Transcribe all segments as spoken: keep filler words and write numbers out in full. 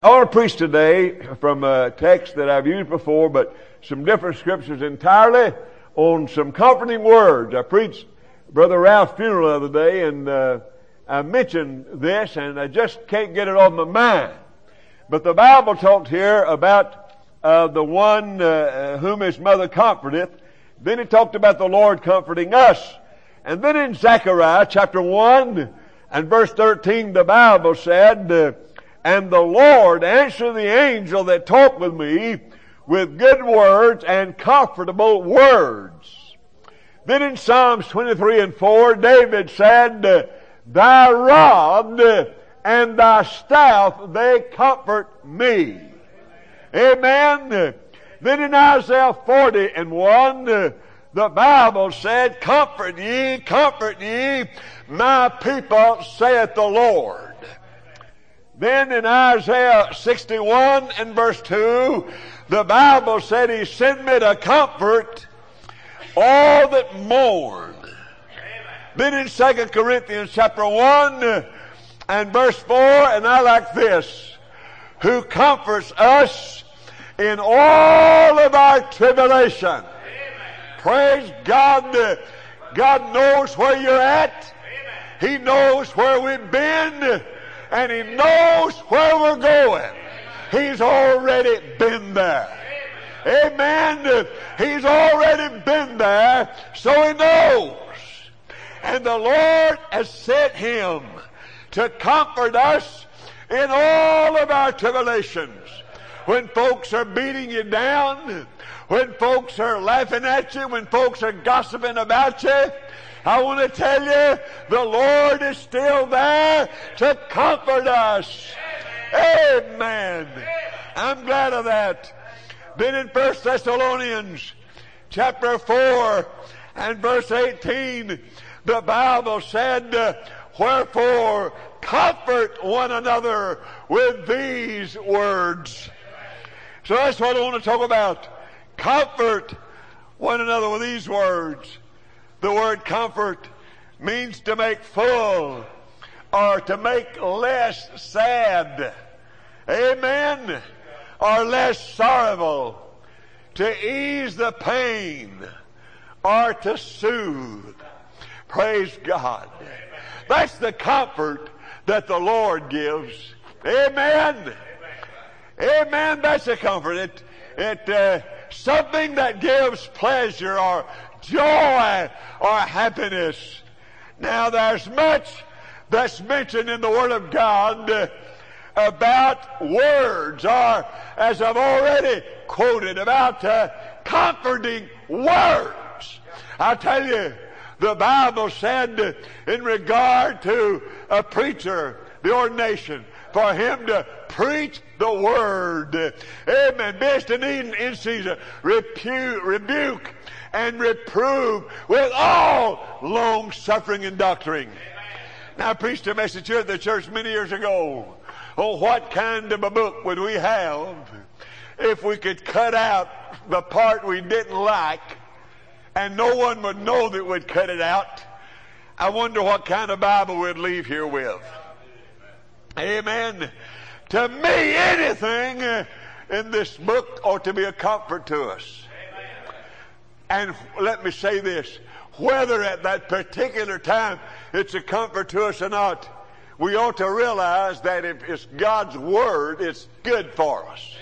I want to preach today from a text that I've used before, but some different scriptures entirely on some comforting words. I preached Brother Ralph's funeral the other day, and uh, I mentioned this, and I just can't get it off my mind. But the Bible talked here about uh, the one uh, whom his mother comforteth. Then it talked about the Lord comforting us. And then in Zechariah chapter one and verse thirteen, the Bible said, uh, And the Lord answered the angel that talked with me with good words and comfortable words. Then in Psalms twenty-three and four, David said, Thy rod and thy staff, they comfort me. Amen. Then in Isaiah forty and one, the Bible said, Comfort ye, comfort ye, my people, saith the Lord. Then in Isaiah sixty-one and verse two, the Bible said, He sent me to comfort all that mourn. Then in Second Corinthians chapter one and verse four, and I like this, who comforts us in all of our tribulation. Amen. Praise God. God knows where you're at. Amen. He knows where we've been. And He knows where we're going. He's already been there. Amen. He's already been there, so He knows. And the Lord has sent Him to comfort us in all of our tribulations. When folks are beating you down, when folks are laughing at you, when folks are gossiping about you, I want to tell you, the Lord is still there to comfort us. Amen. I'm glad of that. Then in First Thessalonians chapter four and verse eighteen, the Bible said, Wherefore comfort one another with these words. So that's what I want to talk about. Comfort one another with these words. The word comfort means to make full or to make less sad. Amen. Or less sorrowful. To ease the pain or to soothe. Praise God. That's the comfort that the Lord gives. Amen. Amen. That's the comfort. It, it, uh, something that gives pleasure or joy or happiness. Now there's much that's mentioned in the Word of God uh, about words, or as I've already quoted, about uh, comforting words. I tell you, the Bible said uh, in regard to a preacher, the ordination, for him to preach the Word. Amen. Best in need in season, repu- rebuke and reprove with all long suffering and doctrine. Now, I preached a message here at the church many years ago. Oh, what kind of a book would we have if we could cut out the part we didn't like and no one would know that we'd cut it out? I wonder what kind of Bible we'd leave here with. Amen. To me, anything in this book ought to be a comfort to us. And let me say this, whether at that particular time it's a comfort to us or not, we ought to realize that if it's God's Word, it's good for us.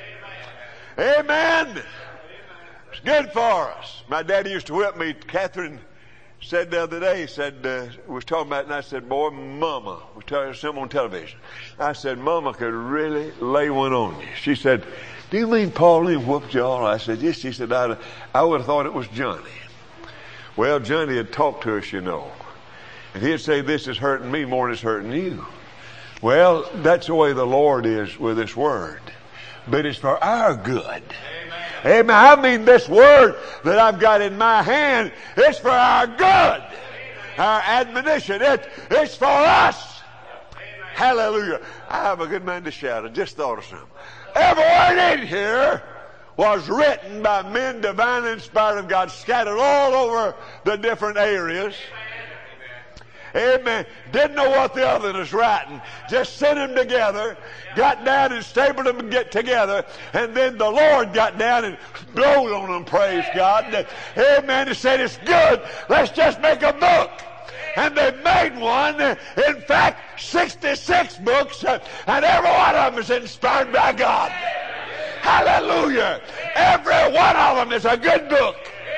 Amen. It's good for us. My daddy used to whip me. Catherine said the other day, said, uh, we was talking about it, and I said, boy, Mama, we talking something on television. I said, Mama could really lay one on you. She said, do you mean Pauline whooped you all? I said, yes. She said, I, I would have thought it was Johnny. Well, Johnny had talked to us, you know. And he'd say, this is hurting me more than it's hurting you. Well, that's the way the Lord is with this Word. But it's for our good. Amen. I mean, this Word that I've got in my hand, it's for our good. Amen. Our admonition, it, it's for us. Amen. Hallelujah. I have a good mind to shout. I just thought of something. Every word in here was written by men divinely inspired of God, scattered all over the different areas. Amen. Didn't know what the other was writing. Just sent them together, got down and stapled them and get together, and then the Lord got down and blowed on them, praise God. Amen. He said, it's good. Let's just make a book. And they made one. In fact, sixty-six books, and every one of them is inspired by God. Hallelujah. Every one of them is a good book.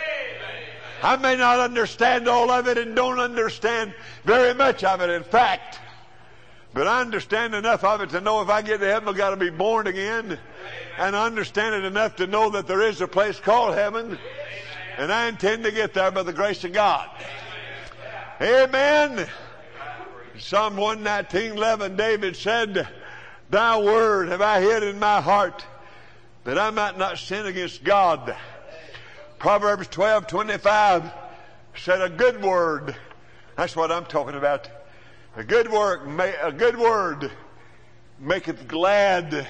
I may not understand all of it and don't understand very much of it, in fact. But I understand enough of it to know if I get to heaven, I've got to be born again. And I understand it enough to know that there is a place called heaven. And I intend to get there by the grace of God. Amen. Psalm one nineteen eleven, David said, Thy word have I hid in my heart, that I might not sin against God. Proverbs twelve twenty-five said, a good word. That's what I'm talking about. A good word, a good word maketh glad.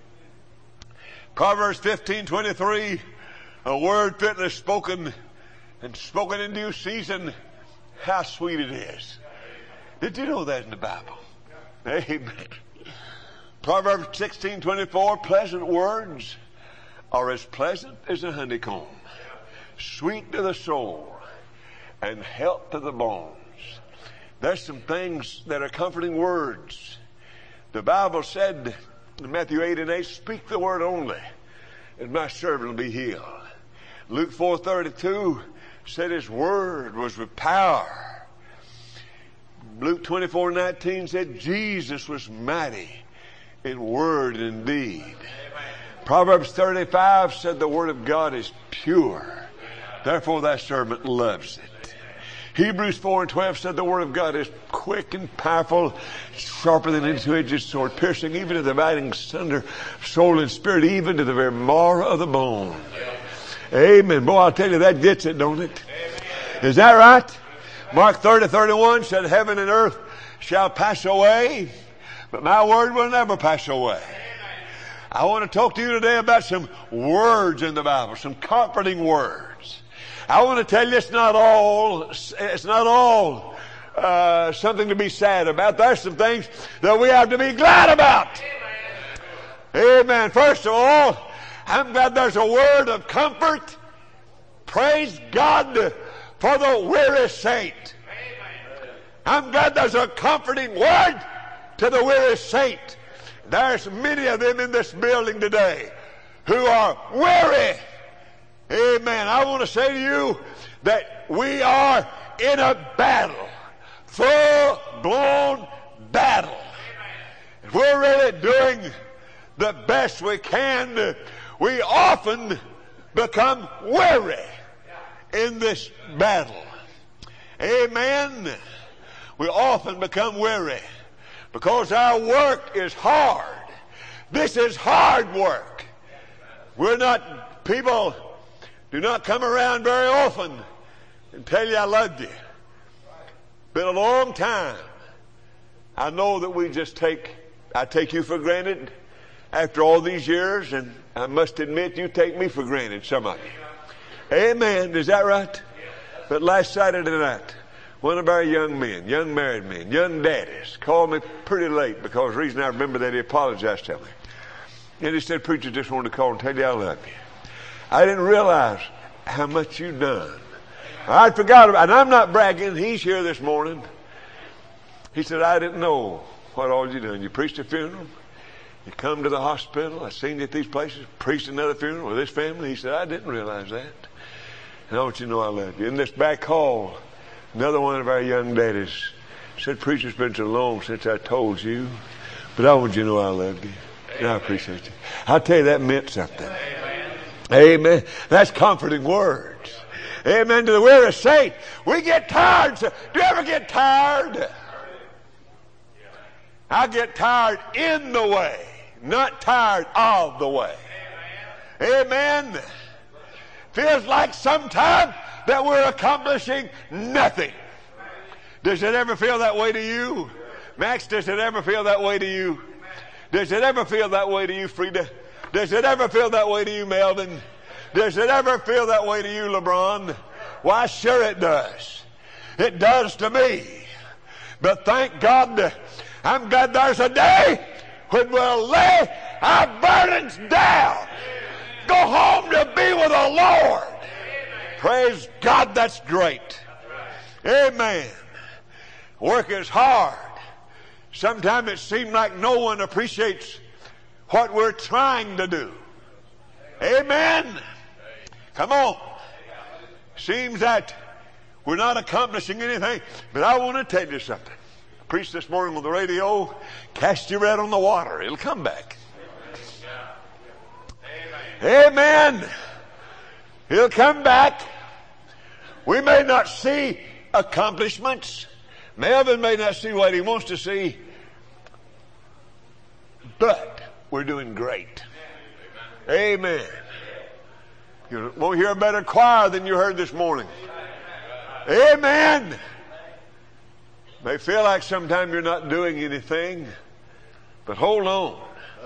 Proverbs fifteen twenty-three, a word fitly spoken and spoken in due season, how sweet it is. Did you know that in the Bible? Amen. Proverbs sixteen twenty-four, pleasant words are as pleasant as a honeycomb, sweet to the soul and health to the bones. There's some things that are comforting words. The Bible said in Matthew eight and eight, speak the word only, and my servant will be healed. Luke four thirty-two said his word was with power. Luke twenty-four nineteen said Jesus was mighty in word and deed. Proverbs thirty-five said the word of God is pure, therefore thy servant loves it. Hebrews four and twelve said the word of God is quick and powerful, sharper than any two-edged sword, piercing even to the dividing asunder soul and spirit, even to the very marrow of the bone. Amen. Boy, I'll tell you, that gets it, don't it? Is that right? Mark thirty thirty-one said heaven and earth shall pass away, but my word will never pass away. I want to talk to you today about some words in the Bible, some comforting words. I want to tell you it's not all, it's not all uh, something to be sad about. There's some things that we have to be glad about. Amen. Amen. First of all, I'm glad there's a word of comfort. Praise God for the weary saint. I'm glad there's a comforting word to the weary saint. There's many of them in this building today who are weary. Amen. I want to say to you that we are in a battle, full-blown battle. If we're really doing the best we can, we often become weary in this battle. Amen. We often become weary because our work is hard. This is hard work. We're not, people do not come around very often and tell you I love you. Been a long time. I know that we just take, I take you for granted after all these years, and I must admit you take me for granted, some of you. Amen. Is that right? But last Saturday night, one of our young men, young married men, young daddies, called me pretty late because the reason I remember that he apologized to me. And he said, preacher, just wanted to call and tell you I love you. I didn't realize how much you've done. I forgot about it. And I'm not bragging. He's here this morning. He said, I didn't know what all you done. You preached a funeral. You come to the hospital. I seen you at these places. Preached another funeral with this family. He said, I didn't realize that. And I want you to know I love you. In this back hall, another one of our young daddies said, preacher, it's been so long since I told you, but I want you to know I love you. And I appreciate you. I'll tell you, that meant something. Amen. Amen. That's comforting words. Amen. To the weary saint, we get tired. Do you ever get tired? I get tired in the way, not tired of the way. Amen. Feels like sometimes that we're accomplishing nothing. Does it ever feel that way to you? Max, does it ever feel that way to you? Does it ever feel that way to you, Frida? Does it ever feel that way to you, Melvin? Does it ever feel that way to you, LeBron? Why, sure it does. It does to me. But thank God, I'm glad there's a day when we'll lay our burdens down. Go home to be with the Lord. Praise God, that's great. Amen. Work is hard. Sometimes it seems like no one appreciates what we're trying to do. Amen. Come on. Seems that we're not accomplishing anything, but I want to tell you something. I preached this morning on the radio, cast your net on the water. It'll come back. Amen. He'll come back. We may not see accomplishments. Melvin may not see what he wants to see. But we're doing great. Amen. You won't hear a better choir than you heard this morning. Amen. May feel like sometimes you're not doing anything, but hold on.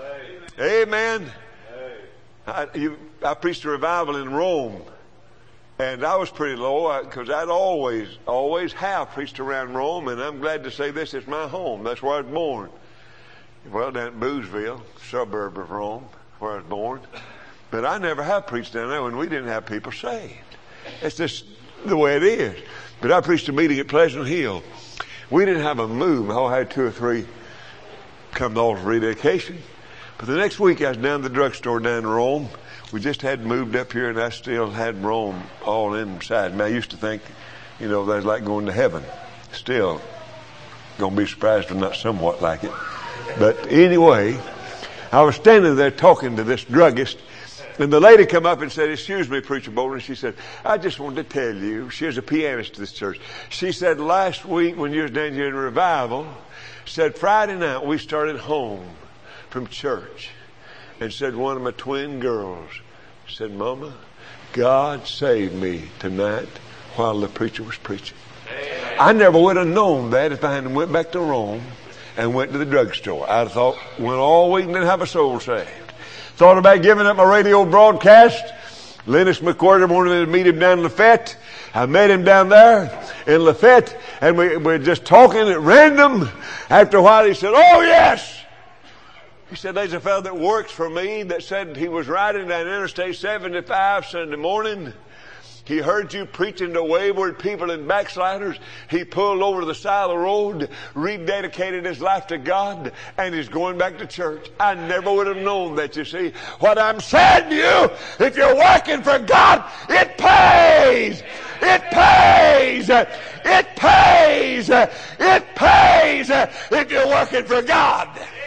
Amen. I, you, I preached a revival in Rome, and I was pretty low because I'd always, always have preached around Rome, and I'm glad to say this is my home. That's where I was born. Well, down at Boozeville, suburb of Rome, where I was born. But I never have preached down there when we didn't have people saved. It's just the way it is. But I preached a meeting at Pleasant Hill. We didn't have a move. I had two or three come to altar rededication. But the next week I was down at the drugstore down in Rome. We just had moved up here, and I still had Rome all inside. And I used to think, you know, that's like going to heaven. Still going to be surprised if not somewhat like it. But anyway, I was standing there talking to this druggist, and the lady come up and said, "Excuse me, Preacher Bolden." She said, "I just wanted to tell you," she was a pianist to this church. She said, "Last week when you was down here in revival," said, "Friday night we started home from church," and said, "One of my twin girls said, 'Mama, God saved me tonight while the preacher was preaching.'" Amen. I never would have known that if I hadn't went back to Rome and went to the drugstore. I'd have thought, went all week and didn't have a soul saved. Thought about giving up my radio broadcast. Lennox McWhirter wanted me to meet him down in Lafayette. I met him down there in Lafayette, and we were just talking at random. After a while, he said, "Oh, yes." He said, "There's a fellow that works for me that said he was riding down Interstate seventy-five Sunday morning. He heard you preaching to wayward people and backsliders. He pulled over to the side of the road, rededicated his life to God, and he's going back to church." I never would have known that, you see. What I'm saying to you, if you're working for God, it pays. It pays. It pays. It pays if you're working for God.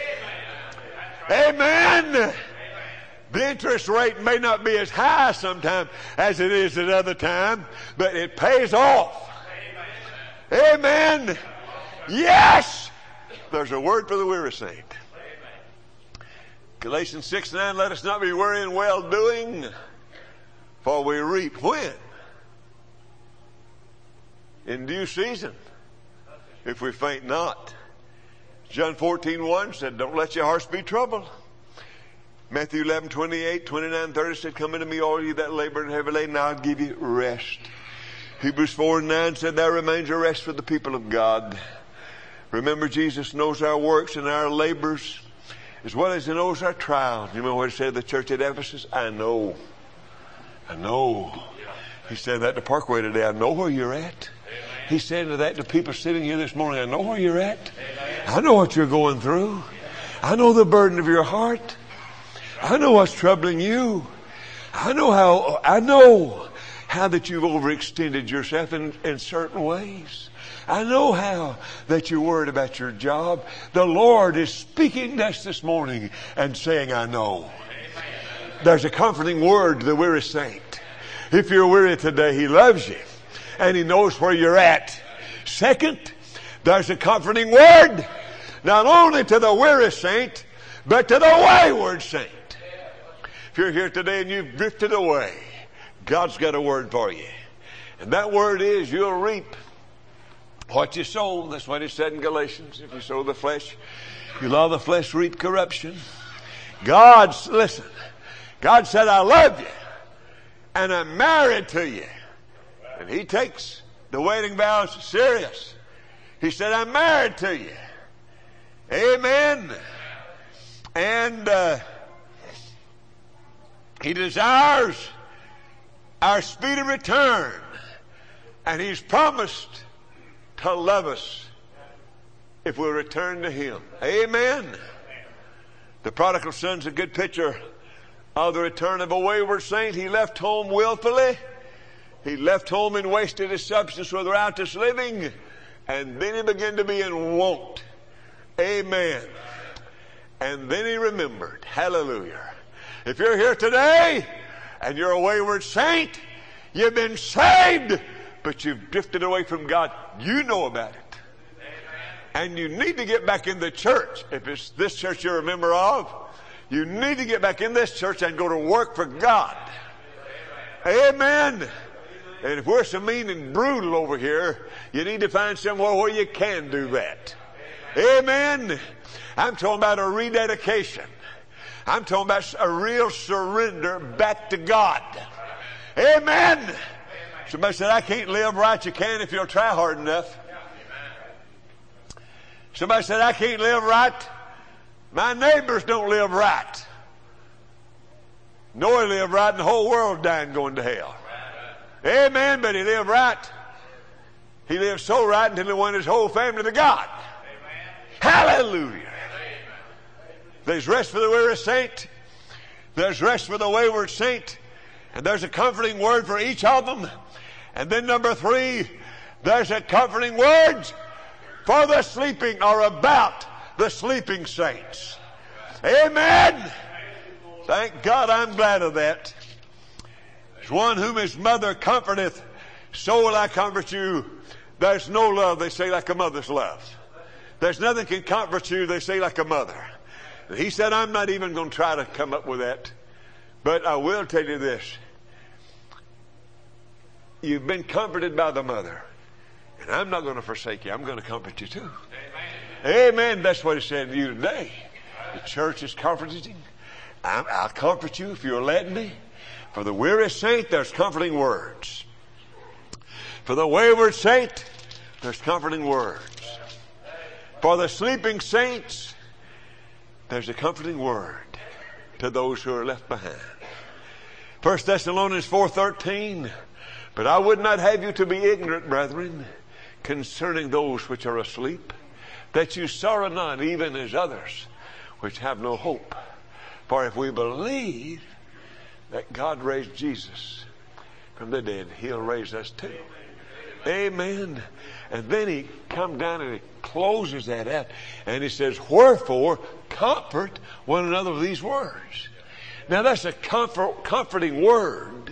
Amen. The interest rate may not be as high sometimes as it is at other time, but it pays off. Amen. Amen. Yes. There's a word for the weary saint. Amen. Galatians six nine, "Let us not be weary in well-doing, for we reap" when? In due season, if we faint not. John fourteen one said, "Don't let your hearts be troubled." Matthew eleven twenty-eight, twenty-nine, thirty said, "Come unto me, all you that labor and heavy laden, and I'll give you rest." Hebrews four and nine said, "There remains a rest for the people of God." Remember, Jesus knows our works and our labors as well as he knows our trials. You remember what he said to the church at Ephesus? I know. I know. He said that to Parkway today. I know where you're at. He said to that to people sitting here this morning. I know where you're at. I know what you're going through. I know the burden of your heart. I know what's troubling you. I know how, I know how that you've overextended yourself in, in certain ways. I know how that you're worried about your job. The Lord is speaking to us this morning and saying, I know. There's a comforting word to the weary saint. If you're weary today, He loves you and He knows where you're at. Second, there's a comforting word not only to the weary saint, but to the wayward saint. If you're here today and you've drifted away, God's got a word for you. And that word is you'll reap what you sow. That's what it said in Galatians. If you sow the flesh, you'll of the flesh reap corruption. God's, listen, God said, I love you and I'm married to you. And He takes the wedding vows serious. He said, I'm married to you. Amen. And uh, He desires our speedy return. And He's promised to love us if we'll return to Him. Amen. The prodigal son's a good picture of the return of a wayward saint. He left home willfully. He left home and wasted his substance with riotous living. And then he began to be in want. Amen. And then he remembered. Hallelujah. If you're here today and you're a wayward saint, you've been saved, but you've drifted away from God, you know about it. And you need to get back in the church. If it's this church you're a member of, you need to get back in this church and go to work for God. Amen. And if we're so mean and brutal over here, you need to find somewhere where you can do that. Amen. I'm talking about a rededication. I'm talking about a real surrender back to God. Amen. Somebody said, I can't live right. You can if you'll try hard enough. Somebody said, I can't live right. My neighbors don't live right. Noah lived right and the whole world dying going to hell. Amen, but he lived right. He lived so right until he won his whole family to God. Hallelujah. There's rest for the weary saint. There's rest for the wayward saint. And there's a comforting word for each of them. And then number three, there's a comforting word for the sleeping or about the sleeping saints. Amen. Thank God, I'm glad of that. As one whom his mother comforteth, so will I comfort you. There's no love, they say, like a mother's love. There's nothing can comfort you, they say, like a mother. And he said, I'm not even going to try to come up with that. But I will tell you this. You've been comforted by the mother. And I'm not going to forsake you. I'm going to comfort you too. Amen. Amen. That's what he said to you today. The church is comforting. I'm, I'll comfort you if you'll let me. For the weary saint, there's comforting words. For the wayward saint, there's comforting words. For the sleeping saints, there's a comforting word to those who are left behind. First Thessalonians four thirteen. But I would not have you to be ignorant, brethren, concerning those which are asleep, that you sorrow not, even as others which have no hope. For if we believe that God raised Jesus from the dead, He'll raise us too. Amen. And then he comes down and he closes that out. And he says, wherefore comfort one another with these words. Now that's a comfort, comforting word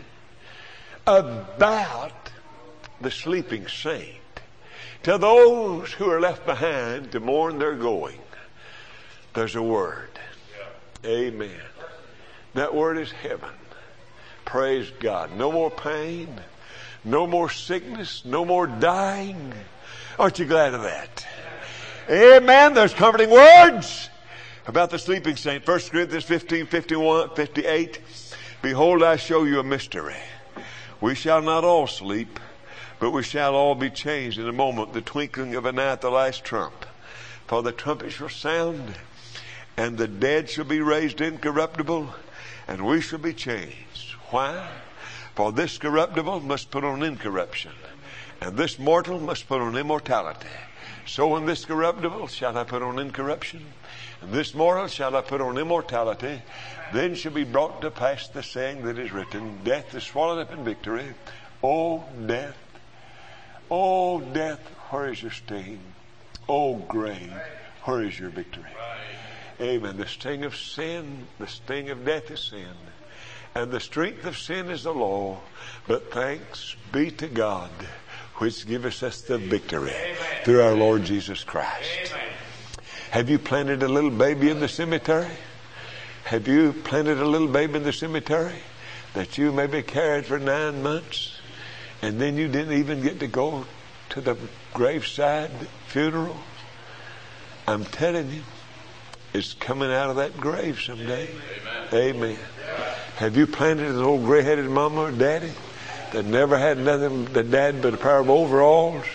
about the sleeping saint. To those who are left behind to mourn their going, there's a word. Amen. That word is heaven. Praise God. No more pain. No more sickness. No more dying. Aren't you glad of that? Amen. There's comforting words about the sleeping saint. First Corinthians fifteen, fifty-one, fifty-eight. Behold, I show you a mystery. We shall not all sleep, but we shall all be changed in a moment, the twinkling of an eye at the last trump. For the trumpet shall sound, and the dead shall be raised incorruptible, and we shall be changed. Why? For this corruptible must put on incorruption, and this mortal must put on immortality. So in this corruptible shall I put on incorruption, and this mortal shall I put on immortality. Then shall be brought to pass the saying that is written, death is swallowed up in victory. O death, O death, where is your sting? O grave, where is your victory? Amen. The sting of sin, the sting of death is sin. And the strength of sin is the law. But thanks be to God, which giveth us the victory through our Lord Jesus Christ. Have you planted a little baby in the cemetery? Have you planted a little baby in the cemetery that you maybe carried for nine months and then you didn't even get to go to the graveside funeral? I'm telling you, it's coming out of that grave someday. Amen. Amen. Have you planted an old gray-headed mama or daddy that never had nothing, the dad, but a pair of overalls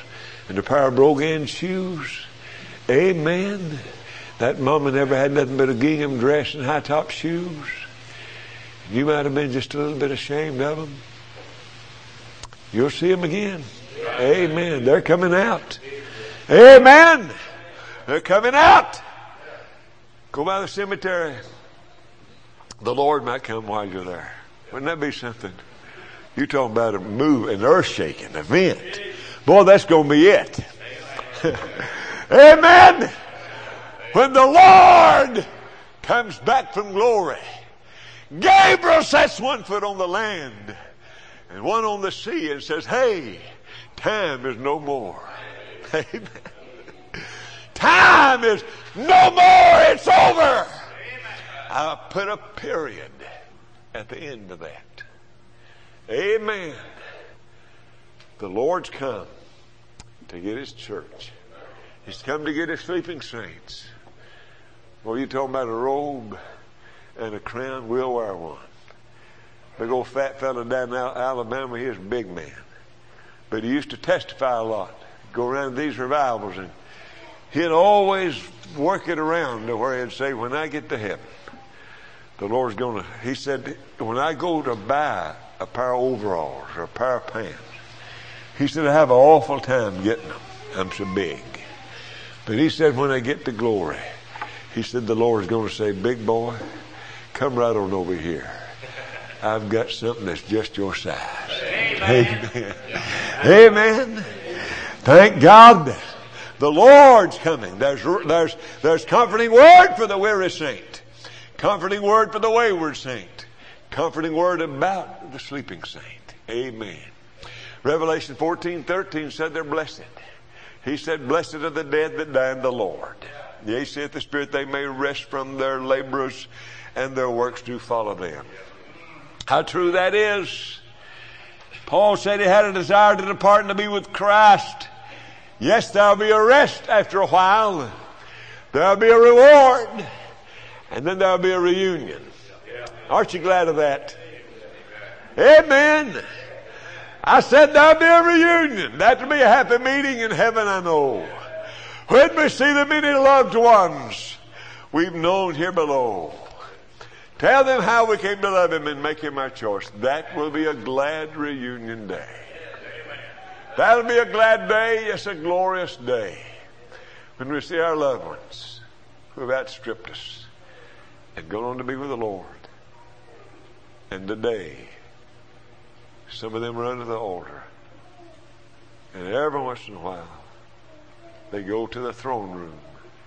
and a pair of brogan shoes. Amen. That mama never had nothing but a gingham dress and high-top shoes. You might have been just a little bit ashamed of them. You'll see them again. Amen. They're coming out. Amen. They're coming out. Go by the cemetery. The Lord might come while you're there. Wouldn't that be something? You talking about a move, an earth-shaking event. Boy, that's going to be it. Amen. When the Lord comes back from glory, Gabriel sets one foot on the land and one on the sea and says, hey, time is no more. Amen. Time is no more. It's over. I put a period at the end of that. Amen. The Lord's come to get His church. He's come to get His sleeping saints. Well, you talking about a robe and a crown? We'll wear one. Big old fat fella down in Alabama, he was a big man. But he used to testify a lot. Go around these revivals, and he'd always work it around to where he'd say, when I get to heaven, the Lord's going to, he said, when I go to buy a pair of overalls or a pair of pants, he said, I have an awful time getting them. I'm so big. But he said, when I get to glory, he said, the Lord's going to say, big boy, come right on over here. I've got something that's just your size. Amen. Amen. Amen. Thank God. The Lord's coming. There's, there's, there's comforting word for the weary saint. Comforting word for the wayward saint. Comforting word about the sleeping saint. Amen. Revelation fourteen thirteen said they're blessed. He said, blessed are the dead that die in the Lord. Yea, saith the Spirit, they may rest from their labors, and their works do follow them. How true that is. Paul said he had a desire to depart and to be with Christ. Yes, there'll be a rest after a while. There'll be a reward. And then there'll be a reunion. Aren't you glad of that? Amen. I said there'll be a reunion. That'll be a happy meeting in heaven, I know. When we see the many loved ones we've known here below. Tell them how we came to love Him and make Him our choice. That will be a glad reunion day. That'll be a glad day. Yes, a glorious day. When we see our loved ones who have outstripped us and gone on to be with the Lord. And today, some of them are under the altar. And every once in a while, they go to the throne room.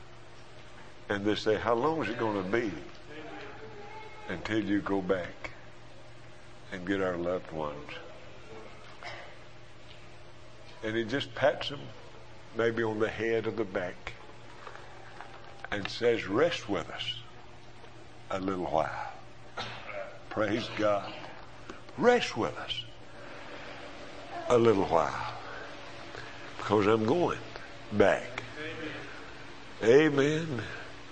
And they say, how long is it going to be until you go back and get our loved ones? And He just pats them maybe on the head or the back and says, rest with us a little while. Praise God. Rest with us a little while, because I'm going back. Amen.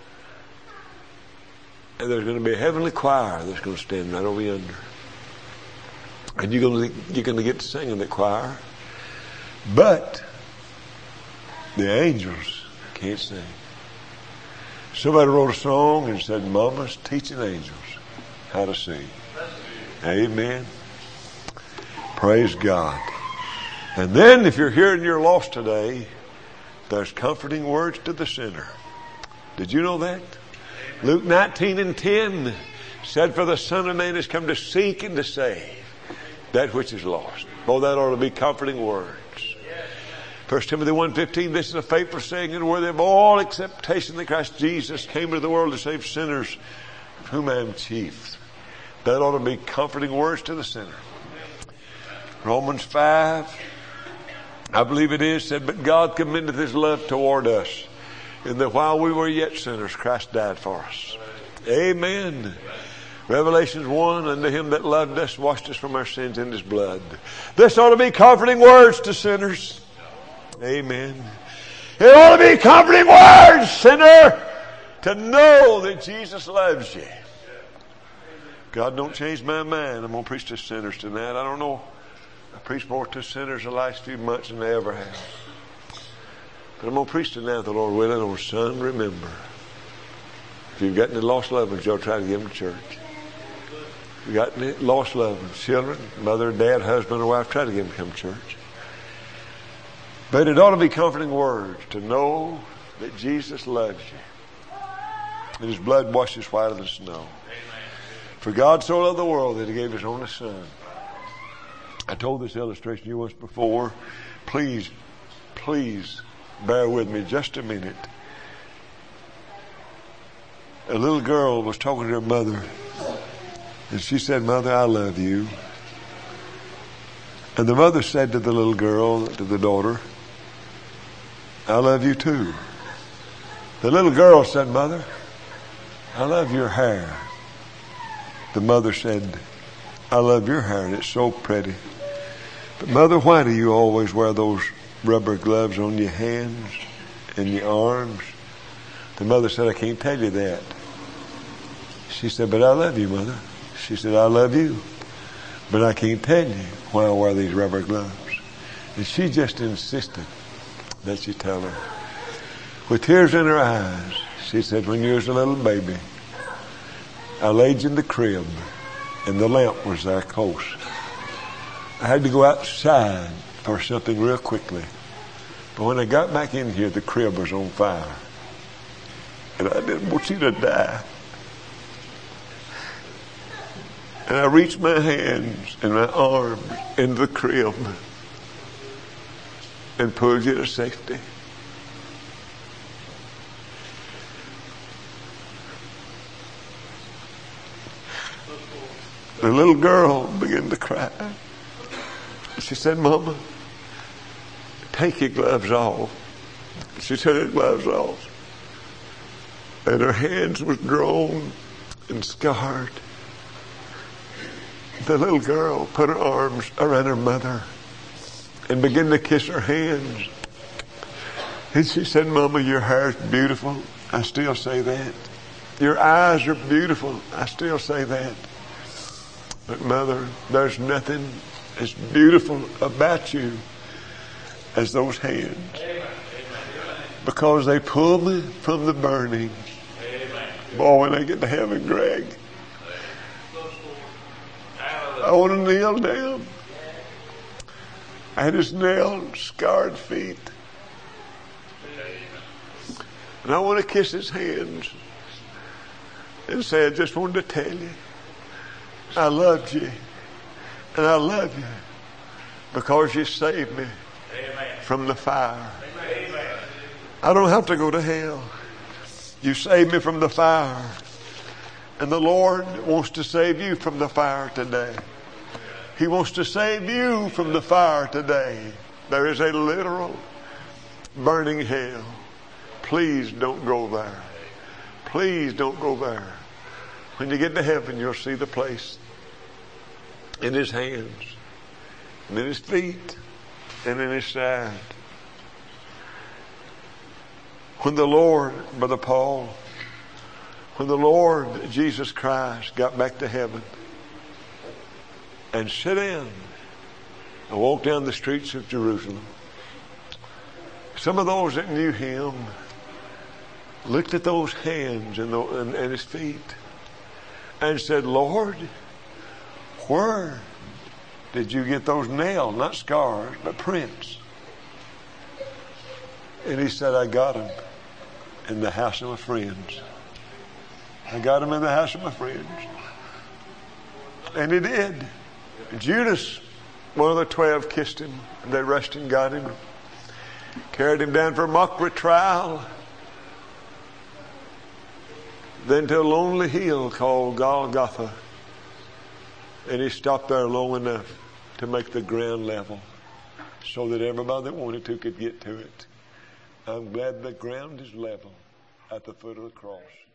And there's going to be a heavenly choir that's going to stand right over yonder. And you're going to, you're going to get to sing in that choir. But the angels can't sing. Somebody wrote a song and said, Mama's teaching angels how to sing. Amen. Praise God. And then if you're here and you're lost today, there's comforting words to the sinner. Did you know that? Luke nineteen and ten said, for the Son of Man has come to seek and to save that which is lost. Oh, that ought to be comforting words. First Timothy one fifteen, this is a faithful saying and worthy of all acceptation that Christ Jesus came to the world to save sinners, of whom I am chief. That ought to be comforting words to the sinner. Romans five, I believe it is, said, but God commendeth His love toward us, in that while we were yet sinners, Christ died for us. Amen. Revelations one, unto Him that loved us, washed us from our sins in His blood. This ought to be comforting words to sinners. Amen. It ought to be comforting words, sinner, to know that Jesus loves you. God, don't change my mind. I'm going to preach to sinners tonight. I don't know. I preached more to sinners the last few months than I ever have. But I'm going to preach tonight, the Lord willing, on Son, remember. If you've got any lost loved ones, you'll try to give them to church. If you've got any lost loved ones, children, mother, dad, husband, or wife, try to give them to come to church. But it ought to be comforting words to know that Jesus loves you. And His blood washes whiter than snow. Amen. For God so loved the world that He gave His only Son. I told this illustration to you once before. Please, please bear with me just a minute. A little girl was talking to her mother, and she said, "Mother, I love you." And the mother said to the little girl, to the daughter, "I love you too." The little girl said, "Mother, I love your hair." The mother said, "I love your hair, and it's so pretty. But Mother, why do you always wear those rubber gloves on your hands and your arms?" The mother said, "I can't tell you that." She said, "But I love you, Mother." She said, "I love you, but I can't tell you why I wear these rubber gloves." And she just insisted that she tell her. With tears in her eyes, she said, "When you was a little baby, I laid you in the crib, and the lamp was there close. I had to go outside for something real quickly. But when I got back in here, the crib was on fire. And I didn't want you to die. And I reached my hands and my arms into the crib and pulled you to safety." The little girl began to cry. She said, "Mama, take your gloves off." She took her gloves off. And her hands were drawn and scarred. The little girl put her arms around her mother and began to kiss her hands. And she said, "Mama, your hair is beautiful." I still say that. "Your eyes are beautiful." I still say that. But Mother, there's nothing as beautiful about you as those hands. Because they pull me from the burning. Boy, when I get to heaven, Greg, I want to kneel down. I had his nailed, scarred feet. And I want to kiss his hands and say, "I just wanted to tell you, I loved you. And I love you because you saved me from the fire. I don't have to go to hell. You saved me from the fire. And the Lord wants to save you from the fire today. He wants to save you from the fire today. There is a literal burning hell. Please don't go there. Please don't go there. When you get to heaven, you'll see the place in His hands, and in His feet, and in His side. When the Lord, Brother Paul, when the Lord Jesus Christ got back to heaven and sat down and walked down the streets of Jerusalem, some of those that knew Him looked at those hands and, the, and, and His feet and said, "Lord, where did you get those nails?" Not scars, but prints. And He said, "I got them in the house of my friends. I got them in the house of my friends." And He did. Judas, one of the twelve, kissed Him. And they rushed and got Him. Carried Him down for mock trial. Then to a lonely hill called Golgotha. And He stopped there long enough to make the ground level so that everybody that wanted to could get to it. I'm glad the ground is level at the foot of the cross.